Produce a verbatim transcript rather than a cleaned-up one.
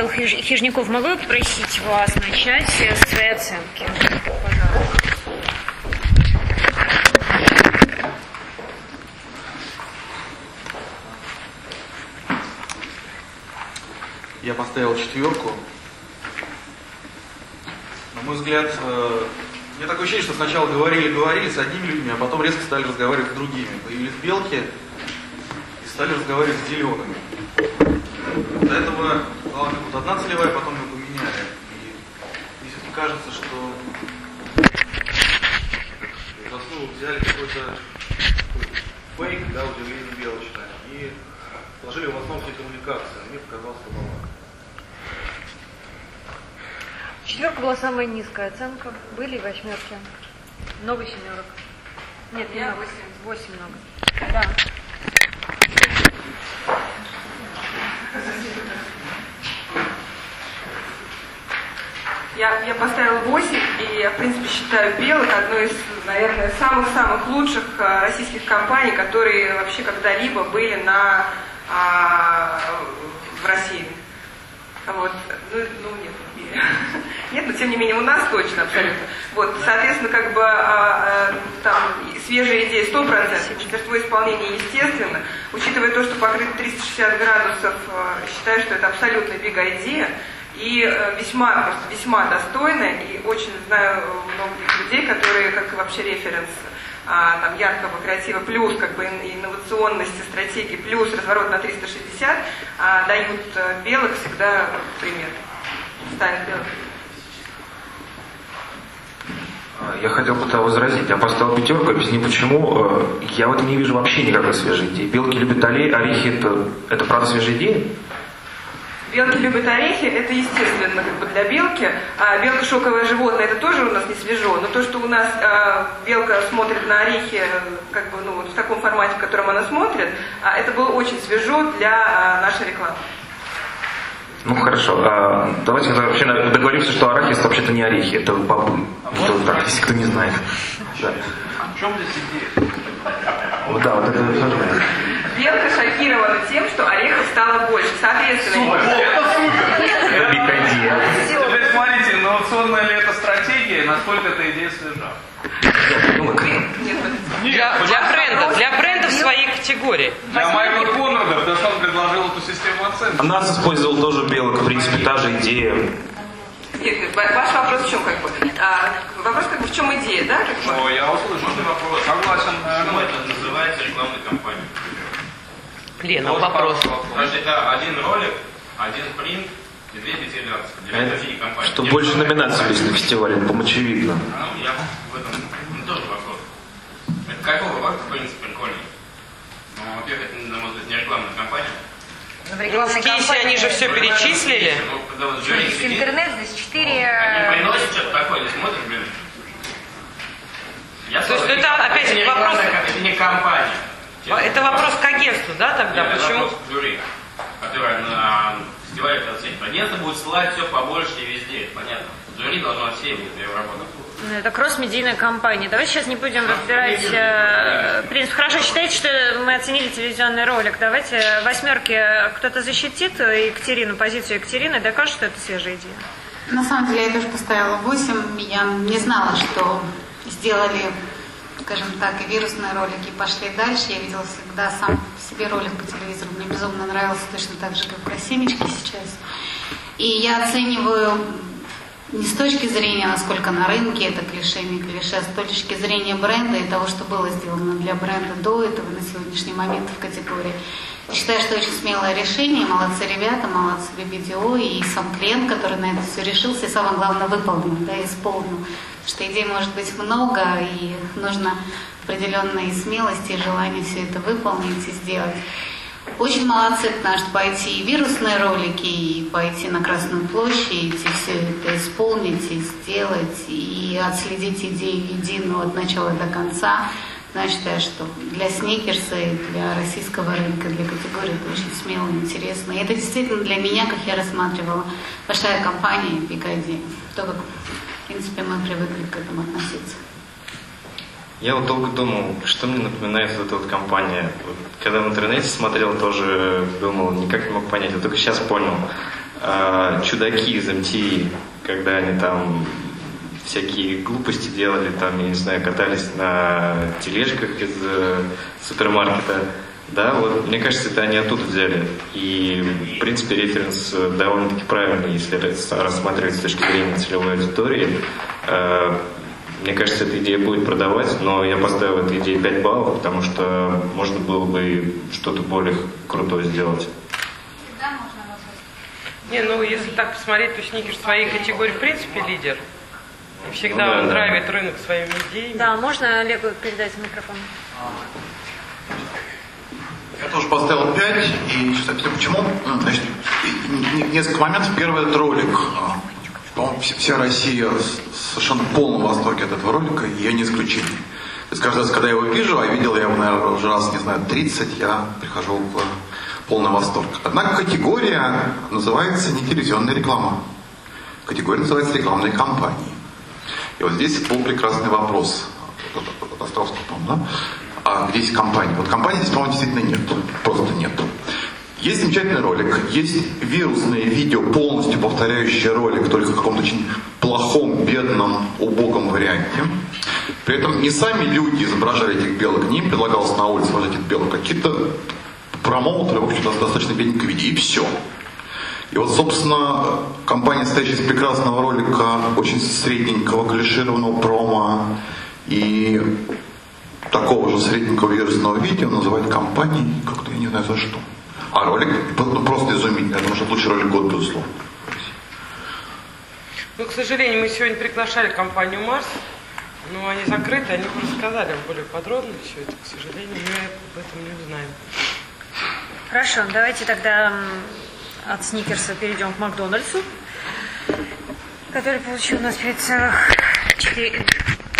Хиж- Хижняков, могу я попросить вас начать с своей оценки? Пожалуйста. Я поставил четверку. На мой взгляд, э, мне такое ощущение, что сначала говорили-говорили с одними людьми, а потом резко стали разговаривать с другими. Появились белки и стали разговаривать с зелеными. До этого была как будто одна целевая, потом ее поменяли. И мне все-таки кажется, что за основу взяли какой-то фейк, да, удивление белочное, и положили в основу все коммуникации. Мне показалось слабовато. Четверка была самая низкая оценка. Были восьмерки. Много семерок. Нет, не много. Восемь много. Да. Я, я поставила восемь, и я, в принципе, считаю белых одной из, наверное, самых-самых лучших а, российских компаний, которые вообще когда-либо были на, а, в России. Вот. Ну, ну нет, в мире. Нет, но тем не менее у нас точно абсолютно. Вот, соответственно, как бы а, а, там свежие идеи сто процентов, мастерство исполнения естественно. Учитывая то, что покрыто триста шестьдесят градусов, а, считаю, что это абсолютно биг-идея. И э, весьма, просто весьма достойная, и очень знаю многих людей, которые, как вообще референс а, там, яркого креатива, плюс как бы инновационности, стратегии, плюс разворот на триста шестьдесят, а, дают а, белых всегда пример. Ставят белых. Я хотел бы возразить. Я поставил пятерку, объясню почему. Я в этом не вижу вообще никакой свежей идеи. Белки любят орехи, это, это правда свежая идея? Белки любят орехи, это естественно как бы для белки. А белка шоковое животное, это тоже у нас не свежо. Но то, что у нас а, белка смотрит на орехи как бы, ну, вот в таком формате, в котором она смотрит, а, это было очень свежо для а, нашей рекламы. Ну хорошо. А, давайте вообще договоримся, что арахис вообще-то не орехи, это бобы. Это так, если кто не знает. Да. В чем здесь идея? Вот, да, вот это тоже. Белка шокирована тем, что орехов стало больше. Соответственно... Супер! Это супер! Это биг-идея. Теперь смотрите, инновационная ли это стратегия, насколько эта идея свежа? Для, для бренда, для бренда в своей категории. Для Майкла Конрада, потому что он предложил эту систему оценки. А нас использовал тоже белок, в принципе, та же идея. Нет, ваш вопрос в чем как бы? А, вопрос как бы в чем идея, да? Как бы? О, я услышал. Можно вопрос? Согласен. Почему это называется рекламной кампанией? Лена, вопрос. Подожди, да, один ролик, один принт и две пятилярцы. Для всей компании. Что больше номинаций есть на фестивале, по-моему, очевидно. Ну, я в этом ну, тоже вопрос. Это какого рода, в принципе, прикольный? Ну, во-первых, это, на мой взгляд, не рекламная кампания. Ну, в кейсе они же все перечислили. Ну, когда вот жюри Здесь сидит, интернет, здесь четыре... они приносят что-то такое, не смотрят, блин. Я То есть это опять это не вопрос- рекламная, это не компания. Это вопрос к агентству, да, тогда? Нет, это Почему? вопрос к жюри, которое на фестивале это оценит. Агентство будет ссылать все побольше и везде, это понятно. Жюри должно отсеивать ее работу. Ну, это кросс-медийная компания. Давайте сейчас не будем разбирать э, принцип. Хорошо, считайте, что мы оценили телевизионный ролик. Давайте восьмерки кто-то защитит Екатерину, позицию Екатерины, и докажет, что это свежая идея. На самом деле я тоже поставила восемь. Я не знала, что сделали, скажем так, и вирусные ролики, и пошли дальше. Я видела всегда сам по себе ролик по телевизору. Мне безумно нравился, точно так же, как в «Красимечке» сейчас. И я оцениваю не с точки зрения, насколько на рынке это клише, не клише, а с точки зрения бренда и того, что было сделано для бренда до этого на сегодняшний момент в категории. Я считаю, что очень смелое решение, молодцы ребята, молодцы би би ди о и сам клиент, который на это все решился, и самое главное выполнил, да, исполнил. Потому что идей может быть много, и нужно определенной смелости и желание все это выполнить и сделать. Очень молодцы, потому что пойти и вирусные ролики, и пойти на Красную площадь, и все это исполнить, и сделать, и отследить идею единую от начала до конца. Но я считаю, что для Сникерса и для российского рынка, для категории это очень смело и интересно. И это действительно для меня, как я рассматривала, большая компания, биг идея. То, как, в принципе, мы привыкли к этому относиться. Я вот долго думал, что мне напоминает вот эта вот компания. Вот, когда в интернете смотрел, тоже думал, никак не мог понять. Я только сейчас понял. э, чудаки из эм ти ви, когда они там всякие глупости делали, там, я не знаю, катались на тележках из э, супермаркета. Да, вот, мне кажется, это они оттуда взяли. И, в принципе, референс довольно-таки правильный, если рассматривать с точки зрения целевой аудитории. Э, мне кажется, эта идея будет продавать, но я поставил этой идее пять баллов, потому что можно было бы что-то более крутое сделать. Не, ну если так посмотреть, то Сникерс в своей категории в принципе лидер. И всегда Ну да, он да. драйвит рынок своими идеями. Да, можно Олегу передать микрофон? Я тоже поставил пять, и сейчас объясню почему. Значит, несколько моментов. Первый — это ролик. По-моему, вся Россия в совершенно полном восторге от этого ролика, и я не исключение. То есть каждый раз, когда я его вижу, а видел я его, наверное, уже раз, не знаю, тридцать, я прихожу в полный восторг. Однако категория называется не телевизионная реклама. Категория называется рекламные кампании. И вот здесь был прекрасный вопрос. Островский, по-моему, да? А где есть компания? Вот компании здесь, по-моему, действительно нет. Просто нет. Есть замечательный ролик, есть вирусное видео, полностью повторяющее ролик, только в каком-то очень плохом, бедном, убогом варианте. При этом не сами люди изображали этих белок, не им предлагалось на улице выложить этих белок, какие-то промоутеры, в общем-то, достаточно бедненько виде, и все. И вот, собственно, компания, состоящая из прекрасного ролика, очень средненького, клишированного промо и такого же средненького вирусного видео называют компанией, как-то я не знаю за что. А ролик ну, просто изумительный. Я думаю, что это лучший ролик года, безусловно. Ну, к сожалению, мы сегодня приглашали компанию Марс, но они закрыты, они бы рассказали более подробно все это. К сожалению, мы об этом не узнаем. Хорошо, давайте тогда от Сникерса перейдем к Макдональдсу, который получил у нас пять целых четыре